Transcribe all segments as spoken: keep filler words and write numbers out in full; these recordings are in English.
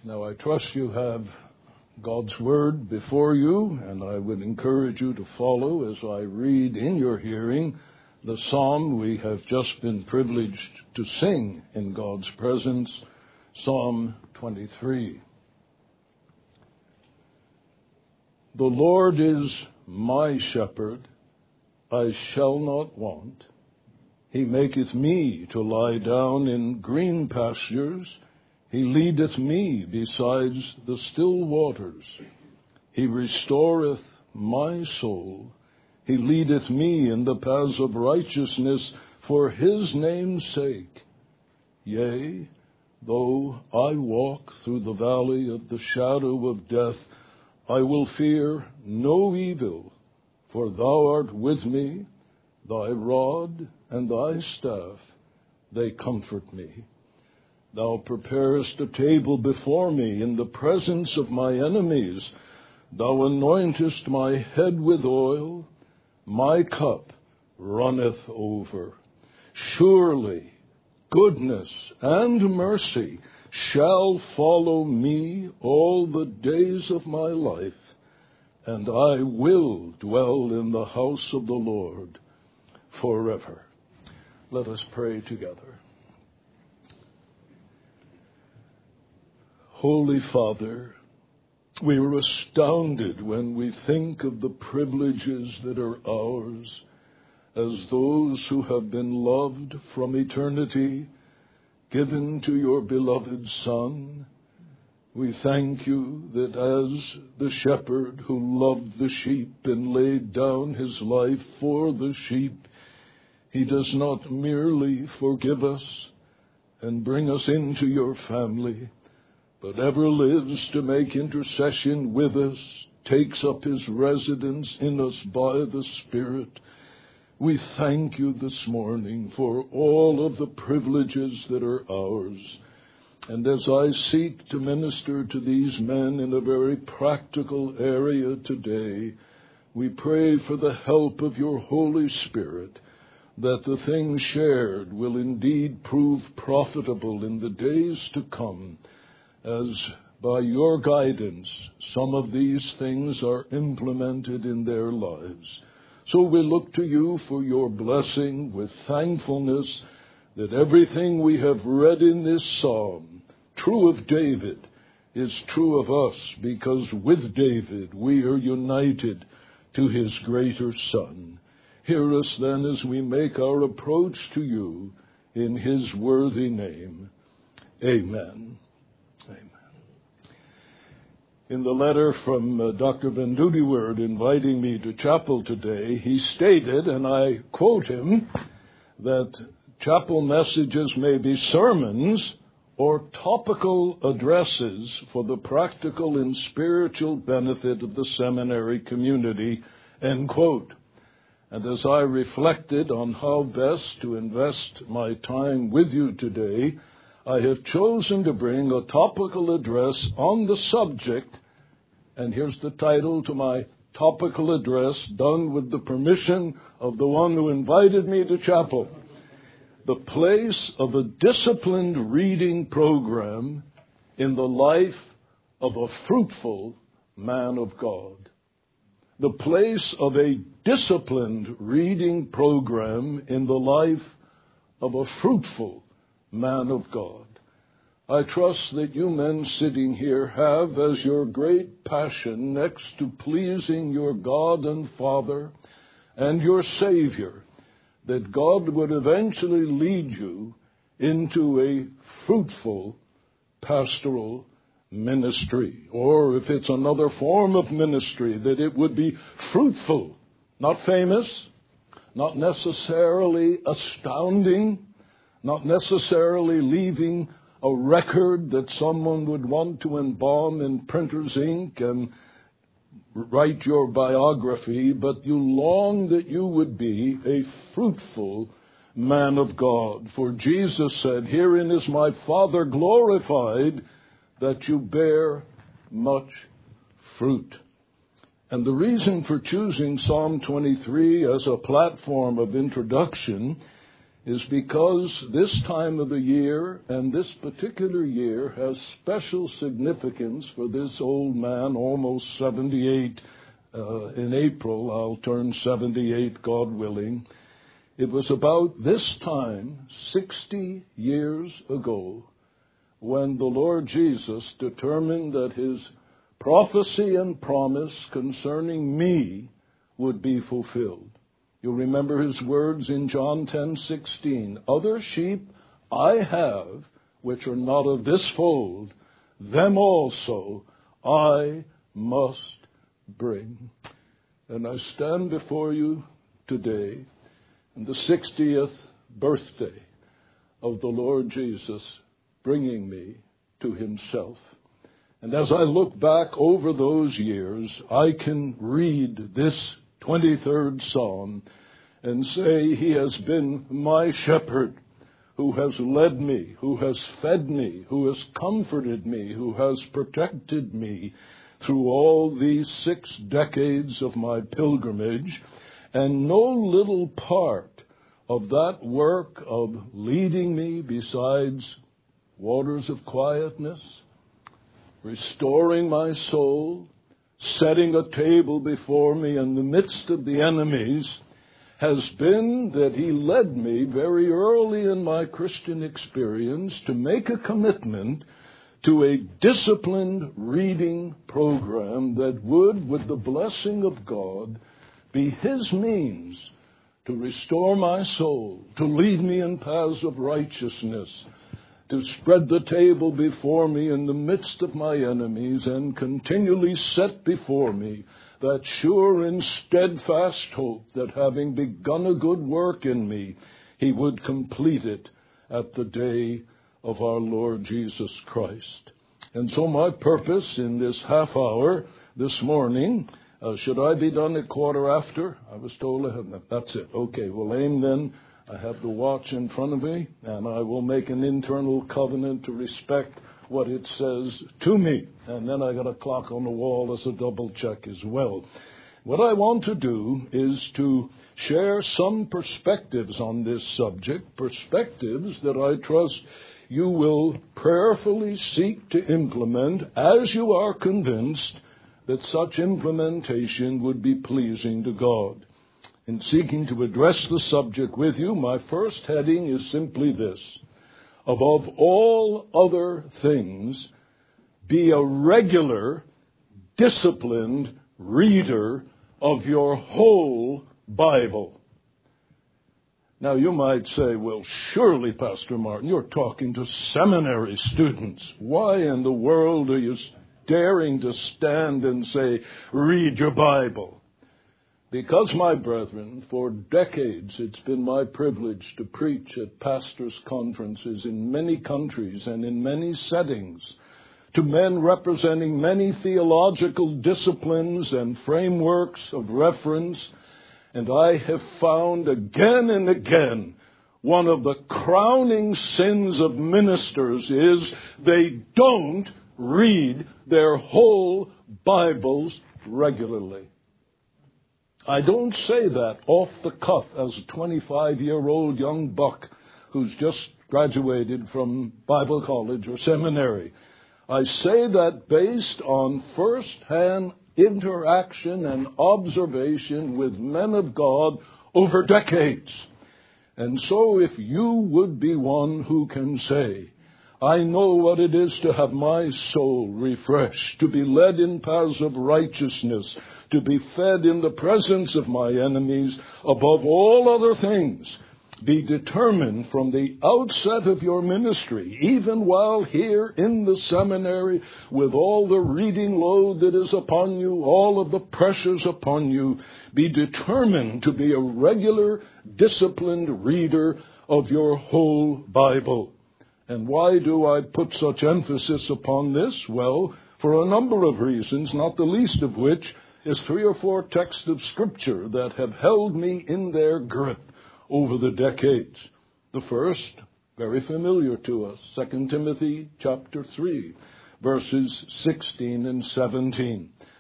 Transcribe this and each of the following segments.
Now, I trust you have God's Word before you, and I would encourage you to follow as I read in your hearing the psalm we have just been privileged to sing in God's presence, Psalm twenty-three. The Lord is my shepherd, I shall not want. He maketh me to lie down in green pastures. He leadeth me beside the still waters. He restoreth my soul. He leadeth me in the paths of righteousness for his name's sake. Yea, though I walk through the valley of the shadow of death, I will fear no evil, for thou art with me. Thy rod and thy staff, they comfort me. Thou preparest a table before me in the presence of my enemies. Thou anointest my head with oil. My cup runneth over. Surely goodness and mercy shall follow me all the days of my life, and I will dwell in the house of the Lord forever. Let us pray together. Holy Father, we are astounded when we think of the privileges that are ours as those who have been loved from eternity, given to your beloved Son. We thank you that as the shepherd who loved the sheep and laid down his life for the sheep, he does not merely forgive us and bring us into your family, but ever lives to make intercession with us, takes up his residence in us by the Spirit. We thank you this morning for all of the privileges that are ours. And as I seek to minister to these men in a very practical area today, we pray for the help of your Holy Spirit, that the things shared will indeed prove profitable in the days to come, as by your guidance some of these things are implemented in their lives. So we look to you for your blessing with thankfulness that everything we have read in this psalm, true of David, is true of us, because with David we are united to his greater Son. Hear us then as we make our approach to you in his worthy name. Amen. Amen. In the letter from uh, Doctor Van Dudewaard inviting me to chapel today, he stated, and I quote him, that chapel messages may be sermons or topical addresses for the practical and spiritual benefit of the seminary community, end quote. And as I reflected on how best to invest my time with you today, I have chosen to bring a topical address on the subject, and here's the title to my topical address, done with the permission of the one who invited me to chapel: The Place of a Disciplined Reading Program in the Life of a Fruitful Man of God. The place of a disciplined reading program in the life of a fruitful man of God. I trust that you men sitting here have as your great passion, next to pleasing your God and Father and your Savior, that God would eventually lead you into a fruitful pastoral ministry, or if it's another form of ministry, that it would be fruitful, not famous, not necessarily astounding, not necessarily leaving a record that someone would want to embalm in printer's ink and write your biography, but you long that you would be a fruitful man of God. For Jesus said, "Herein is my Father glorified, that you bear much fruit." And the reason for choosing Psalm twenty-three as a platform of introduction is because this time of the year and this particular year has special significance for this old man, almost seventy-eight. Uh, in April, I'll turn seventy-eight, God willing. It was about this time, sixty years ago, when the Lord Jesus determined that his prophecy and promise concerning me would be fulfilled. You'll remember his words in John ten sixteen. Other sheep I have, which are not of this fold, them also I must bring. And I stand before you today in the sixtieth birthday of the Lord Jesus, bringing me to himself. And as I look back over those years, I can read this twenty-third Psalm and say, he has been my shepherd, who has led me, who has fed me, who has comforted me, who has protected me through all these six decades of my pilgrimage. And no little part of that work of leading me, besides waters of quietness, restoring my soul, setting a table before me in the midst of the enemies, has been that he led me very early in my Christian experience to make a commitment to a disciplined reading program that would, with the blessing of God, be his means to restore my soul, to lead me in paths of righteousness, to spread the table before me in the midst of my enemies, and continually set before me that sure and steadfast hope that having begun a good work in me, he would complete it at the day of our Lord Jesus Christ. And so my purpose in this half hour this morning, uh, should I be done at quarter after? I was told I have, that's it. Okay, well aim then. I have the watch in front of me, and I will make an internal covenant to respect what it says to me. And then I got a clock on the wall as a double check as well. What I want to do is to share some perspectives on this subject, perspectives that I trust you will prayerfully seek to implement as you are convinced that such implementation would be pleasing to God. In seeking to address the subject with you, my first heading is simply this: above all other things, be a regular, disciplined reader of your whole Bible. Now, you might say, well, surely, Pastor Martin, you're talking to seminary students. Why in the world are you daring to stand and say, read your Bible? Because, my brethren, for decades it's been my privilege to preach at pastors' conferences in many countries and in many settings to men representing many theological disciplines and frameworks of reference. And I have found again and again one of the crowning sins of ministers is they don't read their whole Bibles regularly. I don't say that off the cuff as a twenty-five-year-old young buck who's just graduated from Bible college or seminary. I say that based on first-hand interaction and observation with men of God over decades. And so if you would be one who can say, I know what it is to have my soul refreshed, to be led in paths of righteousness, to be fed in the presence of my enemies, above all other things, be determined from the outset of your ministry, even while here in the seminary, with all the reading load that is upon you, all of the pressures upon you, be determined to be a regular, disciplined reader of your whole Bible. And why do I put such emphasis upon this? Well, for a number of reasons, not the least of which is three or four texts of Scripture that have held me in their grip over the decades. The first, very familiar to us, Second Timothy chapter three, verses sixteen and seventeen.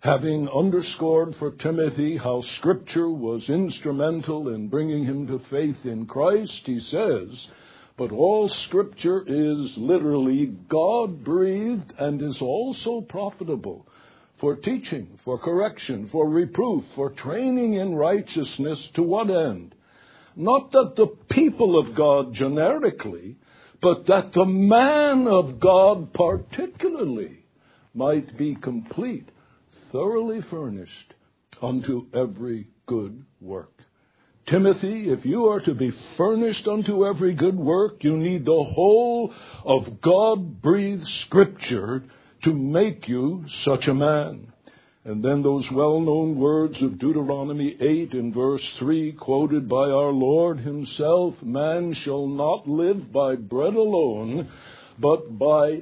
having underscored for Timothy how Scripture was instrumental in bringing him to faith in Christ, he says, but all Scripture is literally God-breathed and is also profitable for teaching, for correction, for reproof, for training in righteousness. To what end? Not that the people of God generically, but that the man of God particularly might be complete, thoroughly furnished unto every good work. Timothy, if you are to be furnished unto every good work, you need the whole of God-breathed Scripture to make you such a man. And then those well-known words of Deuteronomy eight in verse three, quoted by our Lord himself, man shall not live by bread alone, but by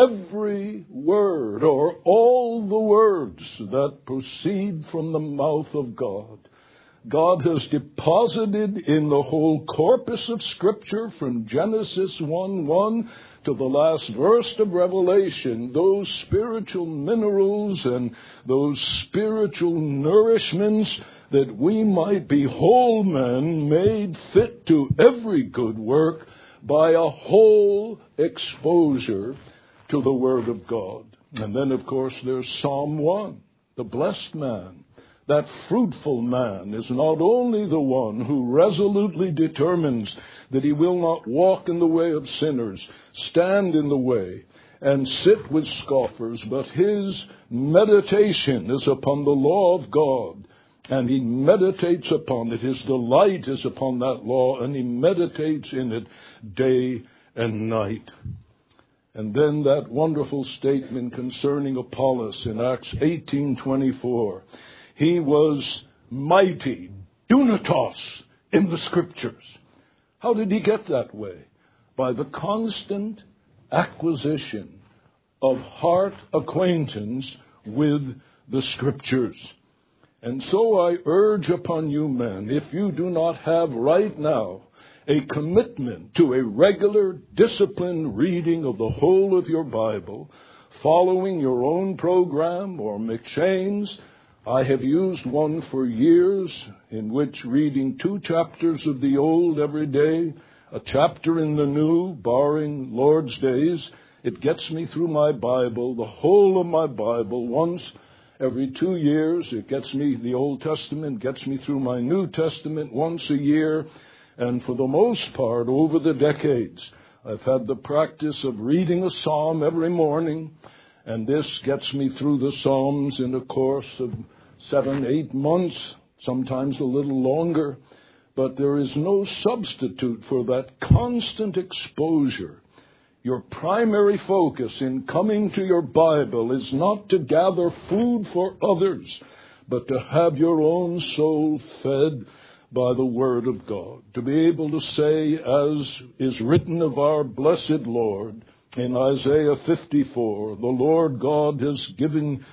every word, or all the words that proceed from the mouth of God. God has deposited in the whole corpus of Scripture from Genesis one one to the last verse of Revelation those spiritual minerals and those spiritual nourishments that we might be whole men, made fit to every good work by a whole exposure to the Word of God. And then, of course, there's Psalm one, the blessed man. That fruitful man is not only the one who resolutely determines that he will not walk in the way of sinners, stand in the way, and sit with scoffers, but his meditation is upon the law of God, and he meditates upon it. His delight is upon that law, and he meditates in it day and night. And then that wonderful statement concerning Apollos in Acts eighteen twenty-four. He was mighty, dunatos, in the Scriptures. How did he get that way? By the constant acquisition of heart acquaintance with the Scriptures. And so I urge upon you men, if you do not have right now a commitment to a regular, disciplined reading of the whole of your Bible, following your own program or McShane's, I have used one for years in which reading two chapters of the Old every day, a chapter in the New, barring Lord's days. It gets me through my Bible, the whole of my Bible, once every two years. It gets me, the Old Testament gets me through my New Testament once a year. And for the most part, over the decades, I've had the practice of reading a psalm every morning. And this gets me through the Psalms in a course of seven, eight months, sometimes a little longer. But there is no substitute for that constant exposure. Your primary focus in coming to your Bible is not to gather food for others, but to have your own soul fed by the Word of God. To be able to say, as is written of our blessed Lord, in Isaiah fifty-four, the Lord God has given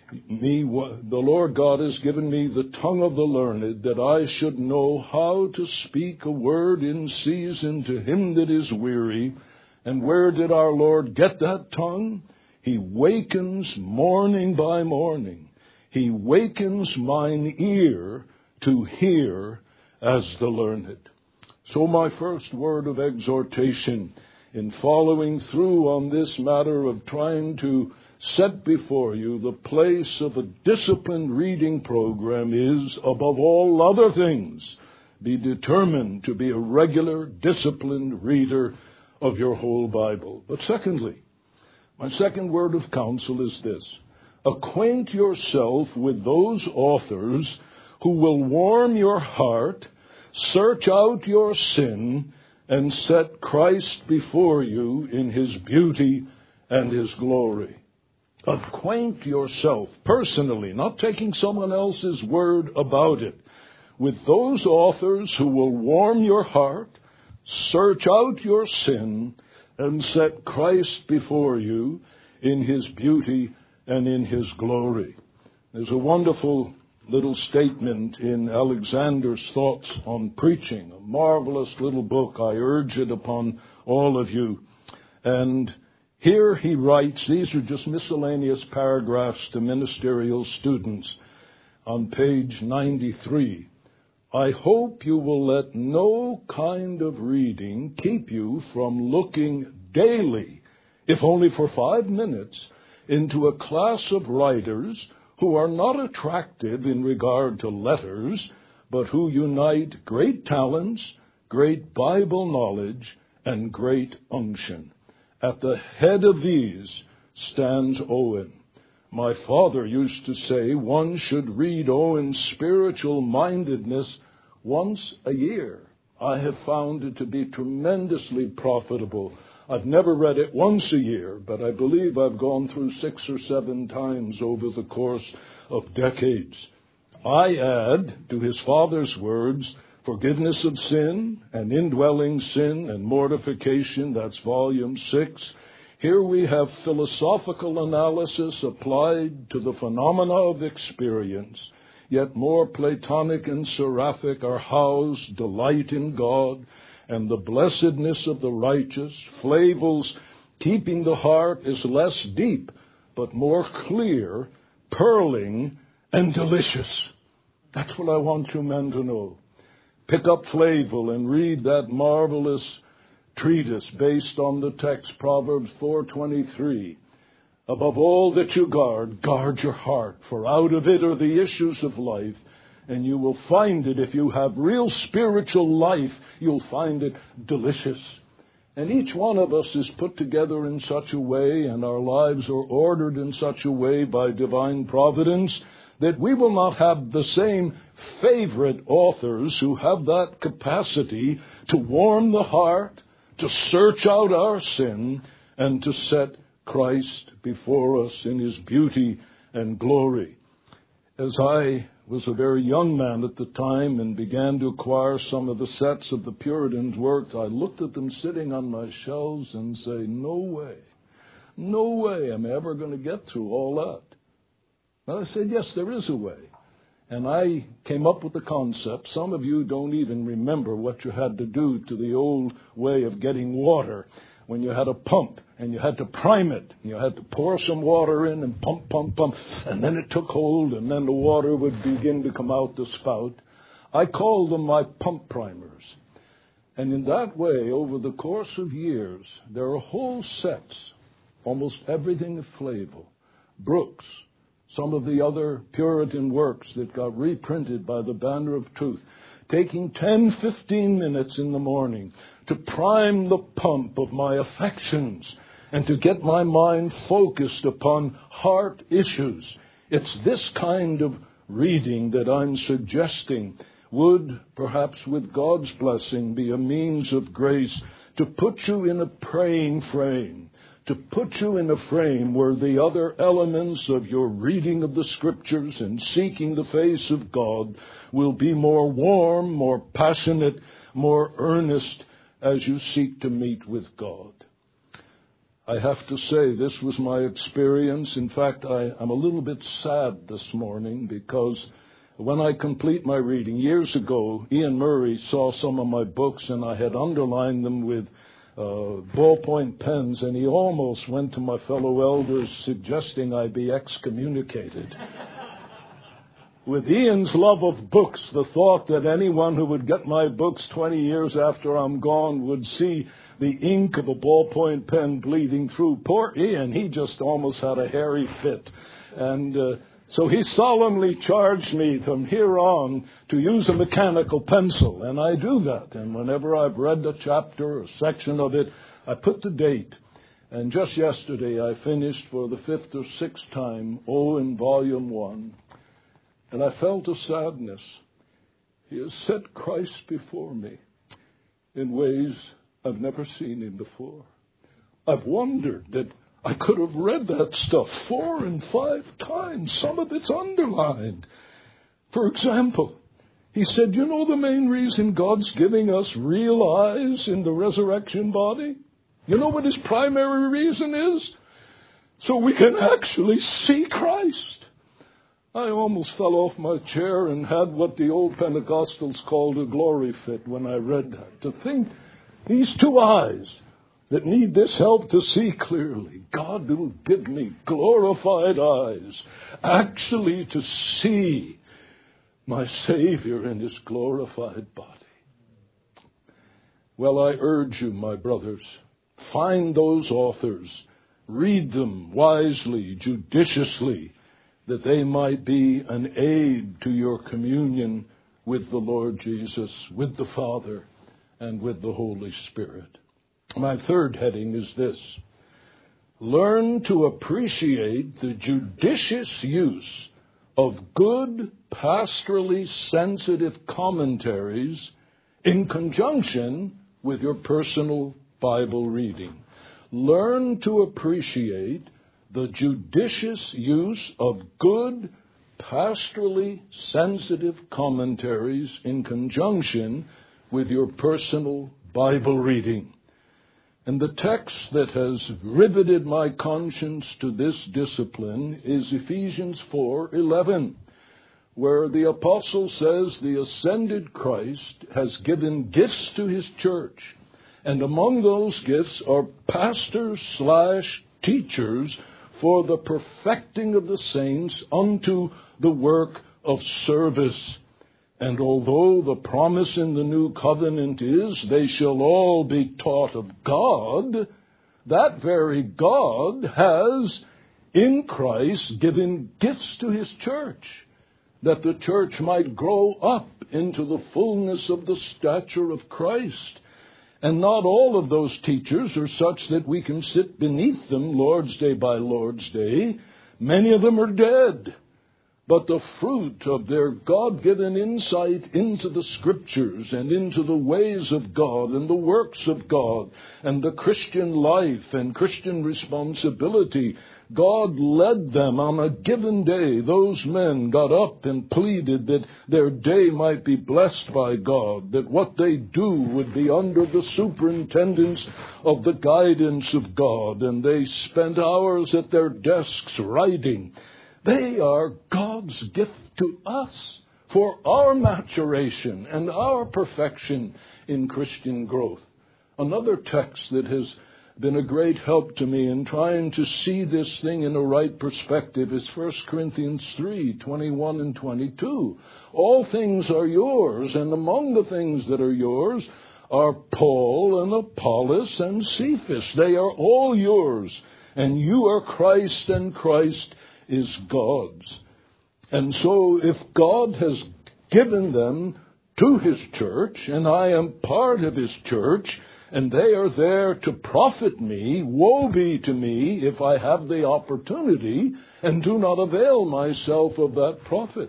me, the Lord God has given me the tongue of the learned, that I should know how to speak a word in season to him that is weary. And where did our Lord get that tongue? He wakens morning by morning. He wakens mine ear to hear as the learned. So my first word of exhortation in following through on this matter of trying to set before you the place of a disciplined reading program is, above all other things, be determined to be a regular, disciplined reader of your whole Bible. But secondly, my second word of counsel is this. Acquaint yourself with those authors who will warm your heart, search out your sin, and set Christ before you in his beauty and his glory. Acquaint yourself personally, not taking someone else's word about it, with those authors who will warm your heart, search out your sin, and set Christ before you in his beauty and in his glory. There's a wonderful little statement in Alexander's Thoughts on Preaching, a marvelous little book. I urge it upon all of you. And Here he writes, these are just miscellaneous paragraphs to ministerial students on page ninety-three. I hope you will let no kind of reading keep you from looking daily, if only for five minutes, into a class of writers who are not attractive in regard to letters, but who unite great talents, great Bible knowledge, and great unction. At the head of these stands Owen. My father used to say one should read Owen's Spiritual Mindedness once a year. I have found it to be tremendously profitable. I've never read it once a year, but I believe I've gone through six or seven times over the course of decades. I add to his father's words, forgiveness of sin and indwelling sin and mortification. That's volume six. Here we have philosophical analysis applied to the phenomena of experience, yet more Platonic and seraphic are housed delight in God and the blessedness of the righteous. Flavel's keeping the heart is less deep, but more clear, purling, and delicious. That's what I want you men to know. Pick up Flavel and read that marvelous treatise based on the text, Proverbs four twenty-three. Above all that you guard, guard your heart, for out of it are the issues of life. And you will find it, if you have real spiritual life, you'll find it delicious. And each one of us is put together in such a way, and our lives are ordered in such a way by divine providence, that we will not have the same favorite authors who have that capacity to warm the heart, to search out our sin, and to set Christ before us in his beauty and glory. As I was a very young man at the time and began to acquire some of the sets of the Puritans' works, I looked at them sitting on my shelves and say, no way, no way am I ever going to get through all that. But I said, yes, there is a way. And I came up with the concept. Some of you don't even remember what you had to do to the old way of getting water, when you had a pump and you had to prime it. You had to pour some water in and pump, pump, pump, and then it took hold, and then the water would begin to come out the spout. I called them my pump primers. And in that way, over the course of years, there are whole sets, almost everything of Flavel, Brooks, some of the other Puritan works that got reprinted by the Banner of Truth, taking ten, fifteen minutes in the morning to prime the pump of my affections and to get my mind focused upon heart issues. It's this kind of reading that I'm suggesting would, perhaps with God's blessing, be a means of grace to put you in a praying frame, to put you in a frame where the other elements of your reading of the Scriptures and seeking the face of God will be more warm, more passionate, more earnest as you seek to meet with God. I have to say, this was my experience. In fact, I, I'm a little bit sad this morning because when I complete my reading, years ago, Ian Murray saw some of my books and I had underlined them with Uh, ballpoint pens, and he almost went to my fellow elders suggesting I be excommunicated. With Ian's love of books, the thought that anyone who would get my books twenty years after I'm gone would see the ink of a ballpoint pen bleeding through. Poor Ian, he just almost had a hairy fit. And uh, so he solemnly charged me from here on to use a mechanical pencil, and I do that. And whenever I've read a chapter or a section of it, I put the date. And just yesterday I finished for the fifth or sixth time Owen Volume one. And I felt a sadness. He has set Christ before me in ways I've never seen him before. I've wondered that I could have read that stuff four and five times. Some of it's underlined. For example, he said, you know the main reason God's giving us real eyes in the resurrection body? You know what his primary reason is? So we can actually see Christ. I almost fell off my chair and had what the old Pentecostals called a glory fit when I read that. To think these two eyes, that need this help to see clearly. God will give me glorified eyes, actually to see my Savior in his glorified body. Well, I urge you, my brothers, find those authors, read them wisely, judiciously, that they might be an aid to your communion with the Lord Jesus, with the Father, and with the Holy Spirit. My third heading is this: learn to appreciate the judicious use of good, pastorally sensitive commentaries in conjunction with your personal Bible reading. Learn to appreciate the judicious use of good, pastorally sensitive commentaries in conjunction with your personal Bible reading. And the text that has riveted my conscience to this discipline is Ephesians four eleven, where the apostle says the ascended Christ has given gifts to his church. And among those gifts are pastors slash teachers for the perfecting of the saints unto the work of service. And although the promise in the new covenant is they shall all be taught of God, that very God has in Christ given gifts to his church, that the church might grow up into the fullness of the stature of Christ. And not all of those teachers are such that we can sit beneath them Lord's Day by Lord's Day. Many of them are dead. But the fruit of their God-given insight into the Scriptures and into the ways of God and the works of God and the Christian life and Christian responsibility, God led them on a given day. Those men got up and pleaded that their day might be blessed by God, that what they do would be under the superintendence of the guidance of God, and they spent hours at their desks writing. They are God's gift to us for our maturation and our perfection in Christian growth. Another text that has been a great help to me in trying to see this thing in a right perspective is First Corinthians three twenty-one and twenty-two. All things are yours, and among the things that are yours are Paul and Apollos and Cephas. They are all yours, and you are Christ, and Christ is God's. And so if God has given them to his church, and I am part of his church, and they are there to profit me, woe be to me if I have the opportunity and do not avail myself of that profit.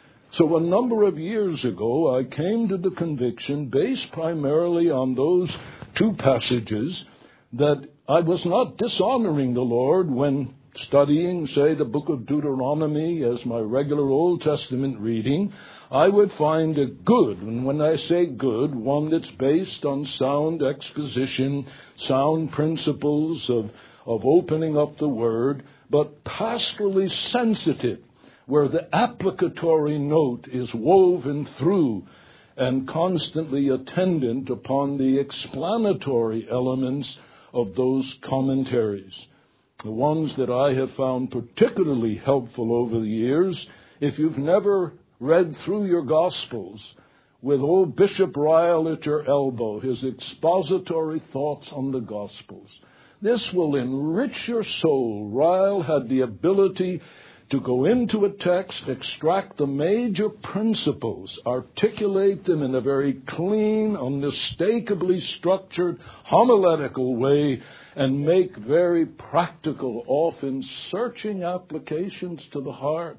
So a number of years ago, I came to the conviction, based primarily on those two passages, that I was not dishonoring the Lord when studying, say, the book of Deuteronomy as my regular Old Testament reading. I would find a good, and when I say good, one that's based on sound exposition, sound principles of, of opening up the Word, but pastorally sensitive, where the applicatory note is woven through and constantly attendant upon the explanatory elements of those commentaries. The ones that I have found particularly helpful over the years, if you've never read through your Gospels with old Bishop Ryle at your elbow, his expository thoughts on the Gospels, this will enrich your soul. Ryle had the ability to go into a text, extract the major principles, articulate them in a very clean, unmistakably structured, homiletical way, and make very practical, often searching applications to the heart.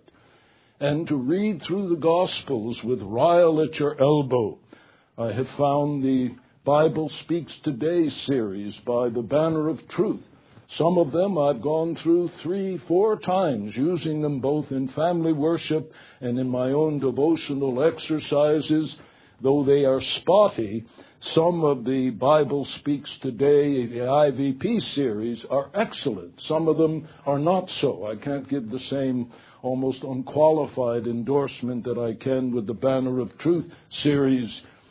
And to read through the Gospels with Ryle at your elbow. I have found the Bible Speaks Today series by the Banner of Truth. Some of them I've gone through three, four times, using them both in family worship and in my own devotional exercises. Though they are spotty, some of the Bible Speaks Today, the I V P series, are excellent. Some of them are not so. I can't give the same almost unqualified endorsement that I can with the Banner of Truth series.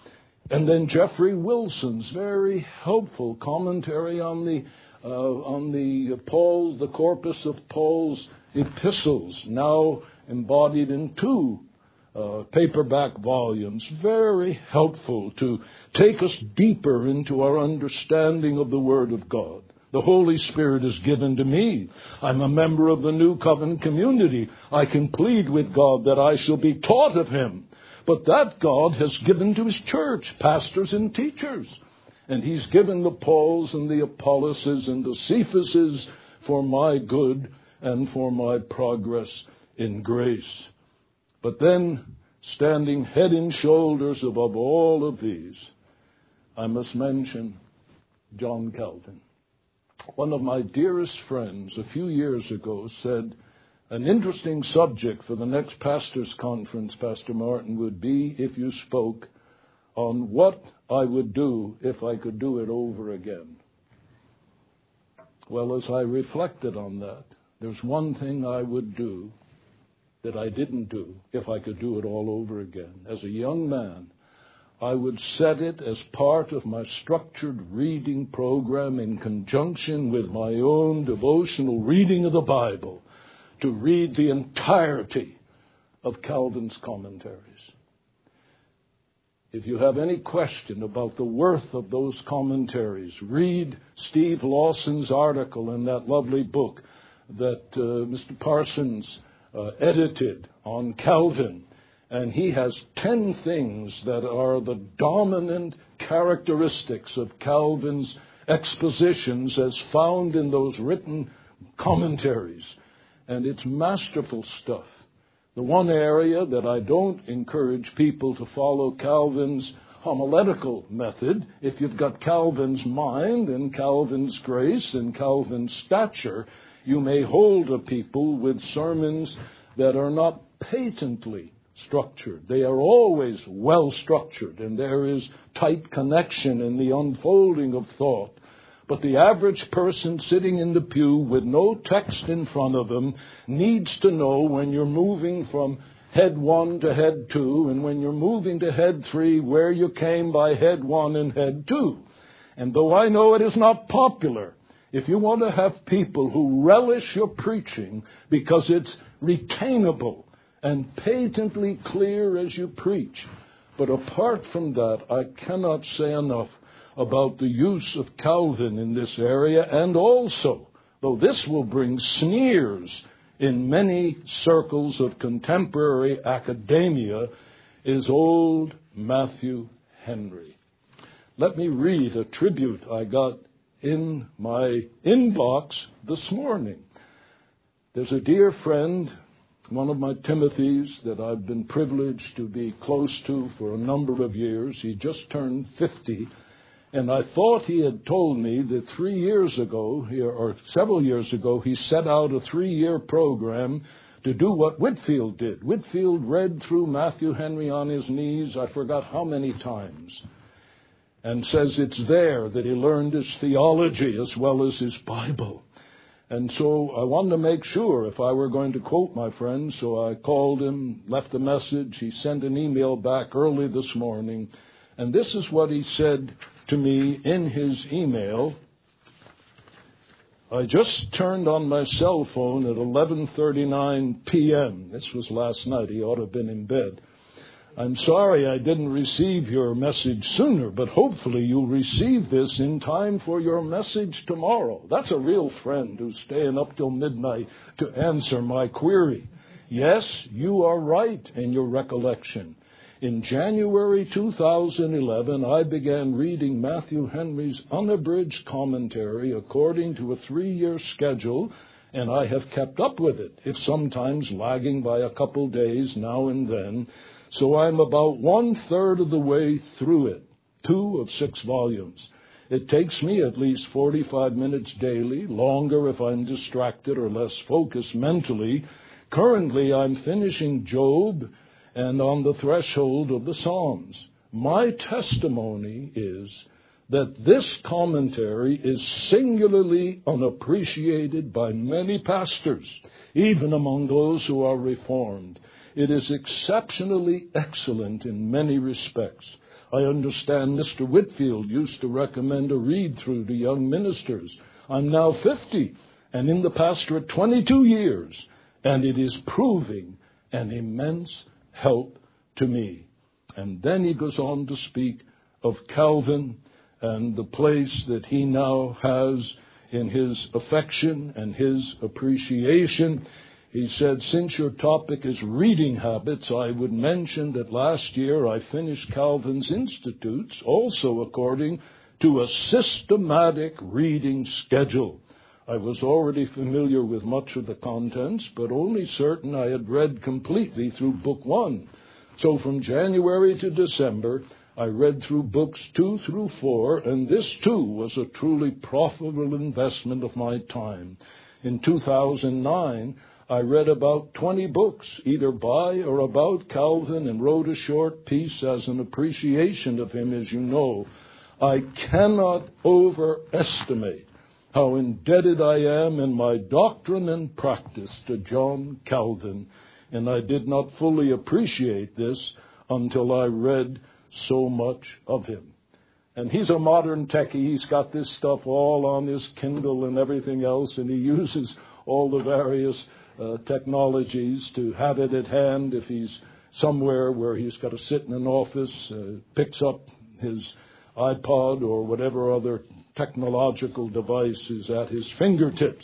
And then Jeffrey Wilson's very helpful commentary on the uh, on the Paul, the corpus of Paul's epistles, now embodied in two uh, paperback volumes. Very helpful to take us deeper into our understanding of the Word of God. The Holy Spirit is given to me. I'm a member of the New Covenant community. I can plead with God that I shall be taught of Him. But that God has given to His church, pastors and teachers. And He's given the Pauls and the Apolloses and the Cephases for my good and for my progress in grace. But then, standing head and shoulders above all of these, I must mention John Calvin. One of my dearest friends a few years ago said, an interesting subject for the next pastors' conference, Pastor Martin, would be if you spoke on what I would do if I could do it over again. Well, as I reflected on that, there's one thing I would do that I didn't do if I could do it all over again. As a young man, I would set it as part of my structured reading program in conjunction with my own devotional reading of the Bible to read the entirety of Calvin's commentaries. If you have any question about the worth of those commentaries, read Steve Lawson's article in that lovely book that uh, Mister Parsons uh, edited on Calvin. And he has ten things that are the dominant characteristics of Calvin's expositions as found in those written commentaries. And it's masterful stuff. The one area that I don't encourage people to follow Calvin's homiletical method, if you've got Calvin's mind and Calvin's grace and Calvin's stature, you may hold a people with sermons that are not patently structured. They are always well structured, and there is tight connection in the unfolding of thought. But the average person sitting in the pew with no text in front of them needs to know when you're moving from head one to head two, and when you're moving to head three, where you came by head one and head two. And though I know it is not popular, if you want to have people who relish your preaching because it's retainable and patently clear as you preach. But apart from that, I cannot say enough about the use of Calvin in this area, and also, though this will bring sneers in many circles of contemporary academia, is old Matthew Henry. Let me read a tribute I got in my inbox this morning. There's a dear friend, one of my Timothys that I've been privileged to be close to for a number of years. He just turned fifty, and I thought he had told me that three years ago, or several years ago, he set out a three-year program to do what Whitefield did. Whitefield read through Matthew Henry on his knees, I forgot how many times, and says it's there that he learned his theology as well as his Bible. And so I wanted to make sure if I were going to quote my friend, so I called him, left a message. He sent an email back early this morning. And this is what he said to me in his email. I just turned on my cell phone at eleven thirty-nine p.m. This was last night. He ought to have been in bed. I'm sorry I didn't receive your message sooner, but hopefully you'll receive this in time for your message tomorrow. That's a real friend who's staying up till midnight to answer my query. Yes, you are right in your recollection. In January two thousand eleven, I began reading Matthew Henry's unabridged commentary according to a three-year schedule, and I have kept up with it, if sometimes lagging by a couple days now and then. So I'm about one-third of the way through it, two of six volumes. It takes me at least forty-five minutes daily, longer if I'm distracted or less focused mentally. Currently, I'm finishing Job and on the threshold of the Psalms. My testimony is that this commentary is singularly unappreciated by many pastors, even among those who are Reformed. It is exceptionally excellent in many respects. I understand Mister Whitfield used to recommend a read-through to young ministers. I'm now fifty and in the pastorate twenty-two years, and it is proving an immense help to me. And then he goes on to speak of Calvin and the place that he now has in his affection and his appreciation. He said, since your topic is reading habits, I would mention that last year I finished Calvin's Institutes, also according to a systematic reading schedule. I was already familiar with much of the contents, but only certain I had read completely through Book One. So from January to December, I read through books two through four, and this too was a truly profitable investment of my time. In two thousand nine, I read about twenty books, either by or about Calvin, and wrote a short piece as an appreciation of him, as you know. I cannot overestimate how indebted I am in my doctrine and practice to John Calvin, and I did not fully appreciate this until I read so much of him. And he's a modern techie. He's got this stuff all on his Kindle and everything else, and he uses all the various uh, technologies to have it at hand if he's somewhere where he's got to sit in an office, uh, picks up his iPod or whatever other technological device is at his fingertips.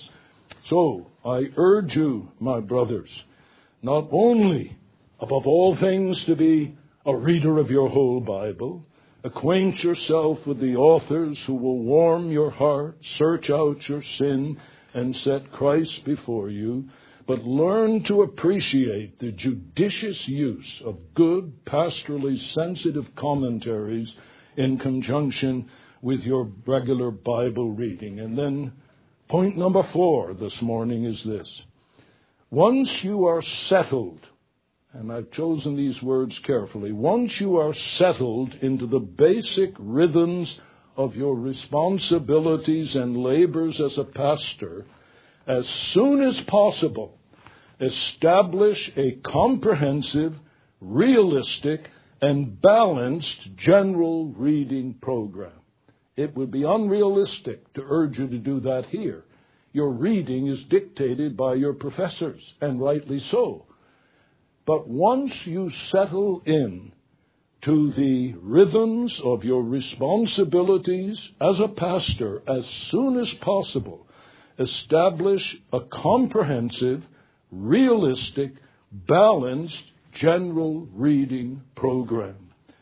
So I urge you, my brothers, not only above all things to be a reader of your whole Bible, acquaint yourself with the authors who will warm your heart, search out your sin, and set Christ before you, but learn to appreciate the judicious use of good, pastorally sensitive commentaries in conjunction with your regular Bible reading. And then point number four this morning is this. Once you are settled, and I've chosen these words carefully, once you are settled into the basic rhythms of your responsibilities and labors as a pastor, as soon as possible, establish a comprehensive, realistic, and balanced general reading program. It would be unrealistic to urge you to do that here. Your reading is dictated by your professors, and rightly so. But once you settle in to the rhythms of your responsibilities as a pastor, as soon as possible, establish a comprehensive, realistic, balanced, general reading program.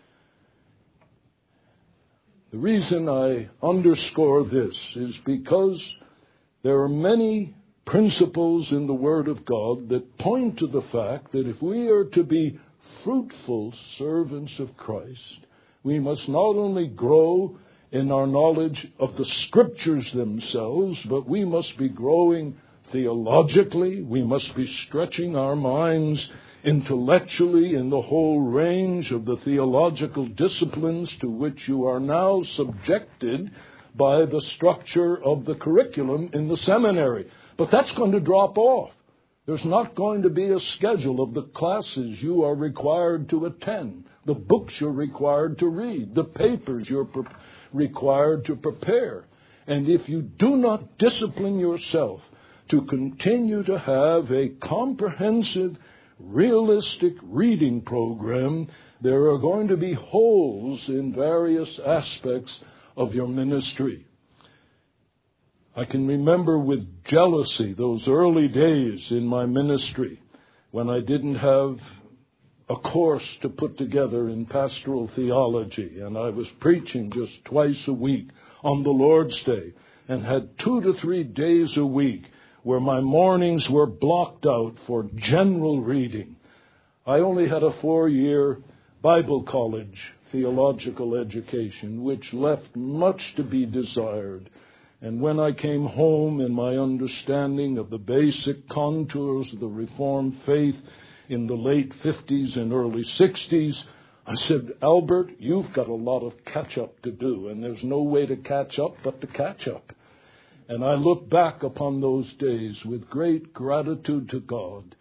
The reason I underscore this is because there are many principles in the Word of God that point to the fact that if we are to be fruitful servants of Christ, we must not only grow in our knowledge of the Scriptures themselves, but we must be growing theologically. We must be stretching our minds intellectually in the whole range of the theological disciplines to which you are now subjected by the structure of the curriculum in the seminary. But that's going to drop off. There's not going to be a schedule of the classes you are required to attend, the books you're required to read, the papers you're pre- required to prepare. And if you do not discipline yourself to continue to have a comprehensive, realistic reading program, there are going to be holes in various aspects of your ministry. I can remember with jealousy those early days in my ministry when I didn't have a course to put together in pastoral theology, and I was preaching just twice a week on the Lord's Day and had two to three days a week where my mornings were blocked out for general reading. I only had a four-year Bible college theological education, which left much to be desired. And when I came home in my understanding of the basic contours of the Reformed faith in the late fifties and early sixties, I said, Albert, you've got a lot of catch-up to do, and there's no way to catch up but to catch up. And I look back upon those days with great gratitude to God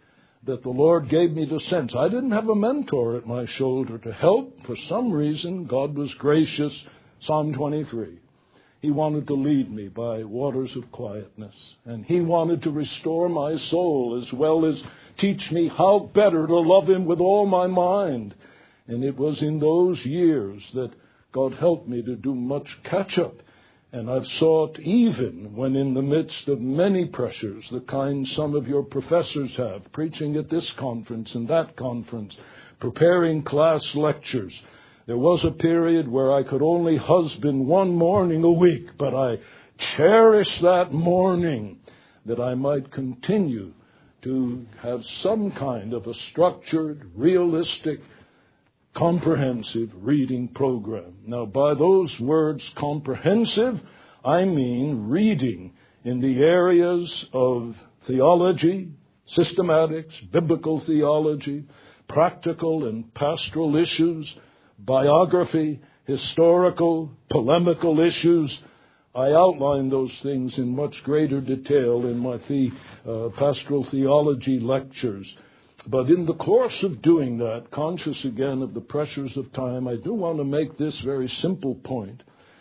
that the Lord gave me the sense. I didn't have a mentor at my shoulder to help. For some reason, God was gracious. Psalm twenty-three. He wanted to lead me by waters of quietness. And He wanted to restore my soul as well as teach me how better to love Him with all my mind. And it was in those years that God helped me to do much catch-up. And I've sought, even when in the midst of many pressures, the kind some of your professors have, preaching at this conference and that conference, preparing class lectures. There was a period where I could only husband one morning a week, but I cherished that morning that I might continue to have some kind of a structured, realistic, comprehensive reading program. Now, by those words, comprehensive, I mean reading in the areas of theology, systematics, biblical theology, practical and pastoral issues, biography, historical, polemical issues. I outline those things in much greater detail in my the, uh, pastoral theology lectures. But in the course of doing that, conscious again of the pressures of time, I do want to make this very simple point.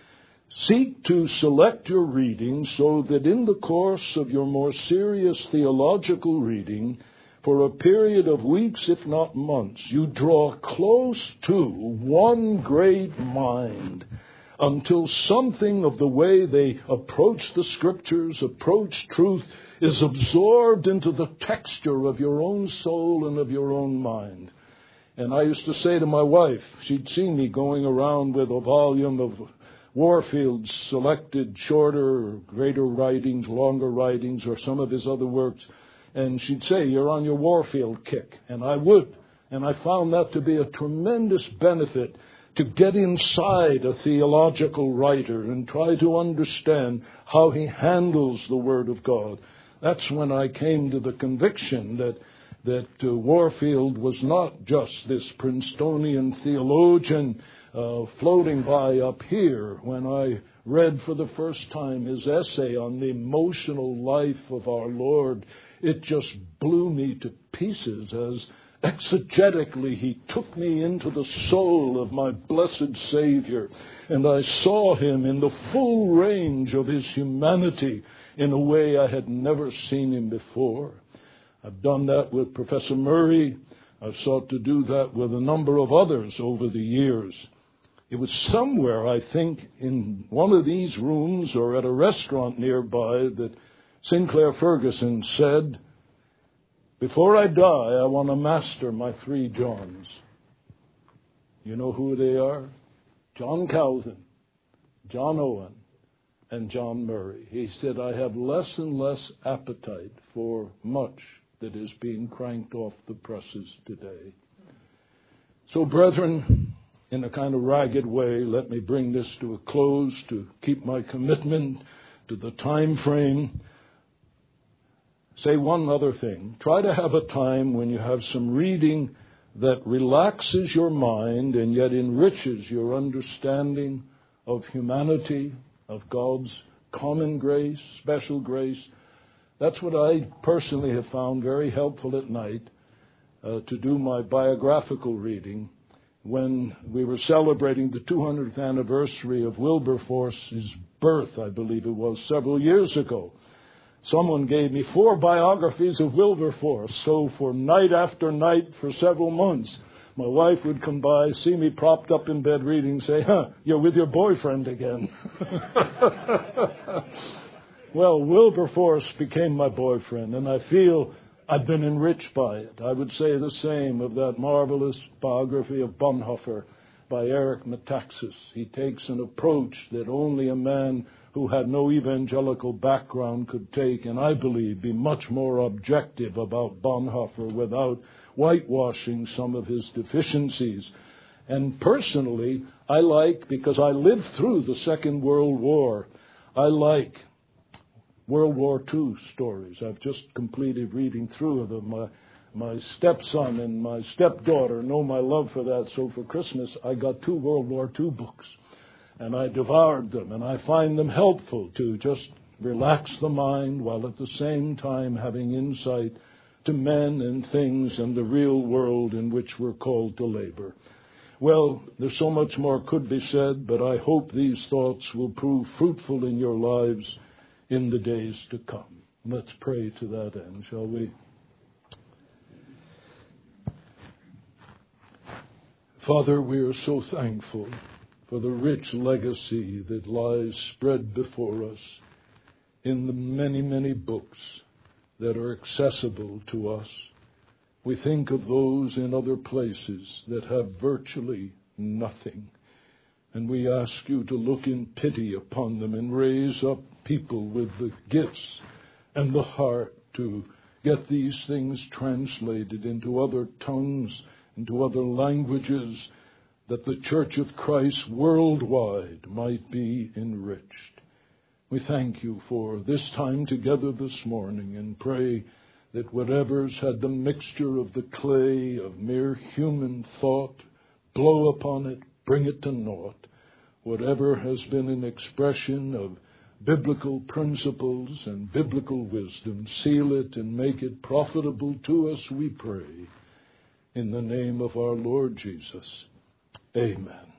Seek to select your reading so that in the course of your more serious theological reading, for a period of weeks, if not months, you draw close to one great mind until something of the way they approach the Scriptures, approach truth, is absorbed into the texture of your own soul and of your own mind. And I used to say to my wife, she'd seen me going around with a volume of Warfield's selected shorter or greater writings, longer writings, or some of his other works, and she'd say, "You're on your Warfield kick." And I would. And I found that to be a tremendous benefit, to get inside a theological writer and try to understand how he handles the Word of God. That's when I came to the conviction that that uh, Warfield was not just this Princetonian theologian uh, floating by up here. When I read for the first time his essay on the emotional life of our Lord, it just blew me to pieces as exegetically he took me into the soul of my blessed Savior, and I saw him in the full range of his humanity in a way I had never seen him before. I've done that with Professor Murray. I've sought to do that with a number of others over the years. It was somewhere, I think, in one of these rooms or at a restaurant nearby that Sinclair Ferguson said, "Before I die, I want to master my three Johns." You know who they are? John Calvin, John Owen, and John Murray. He said, "I have less and less appetite for much that is being cranked off the presses today." So, brethren, in a kind of ragged way, let me bring this to a close to keep my commitment to the time frame. Say one other thing. Try to have a time when you have some reading that relaxes your mind and yet enriches your understanding of humanity, of God's common grace, special grace. That's what I personally have found very helpful at night uh, to do my biographical reading. When we were celebrating the two hundredth anniversary of Wilberforce's birth, I believe it was, several years ago, someone gave me four biographies of Wilberforce. So for night after night for several months, my wife would come by, see me propped up in bed reading, say, "Huh, you're with your boyfriend again." Well, Wilberforce became my boyfriend, and I feel I've been enriched by it. I would say the same of that marvelous biography of Bonhoeffer by Eric Metaxas. He takes an approach that only a man who had no evangelical background could take, and I believe be much more objective about Bonhoeffer without whitewashing some of his deficiencies. And personally, I like, because I lived through the Second World War, I like World War Two stories. I've just completed reading through them. My, my stepson and my stepdaughter know my love for that, so for Christmas I got two World War Two books, and I devoured them, and I find them helpful to just relax the mind while at the same time having insight to men and things and the real world in which we're called to labor. Well, there's so much more could be said, but I hope these thoughts will prove fruitful in your lives in the days to come. Let's pray to that end, shall we? Father, we are so thankful for the rich legacy that lies spread before us in the many, many books that are accessible to us. We think of those in other places that have virtually nothing, and we ask you to look in pity upon them and raise up people with the gifts and the heart to get these things translated into other tongues, into other languages, that the Church of Christ worldwide might be enriched. We thank you for this time together this morning and pray that whatever's had the mixture of the clay of mere human thought, blow upon it, bring it to naught. Whatever has been an expression of biblical principles and biblical wisdom, seal it and make it profitable to us, we pray. In the name of our Lord Jesus. Amen.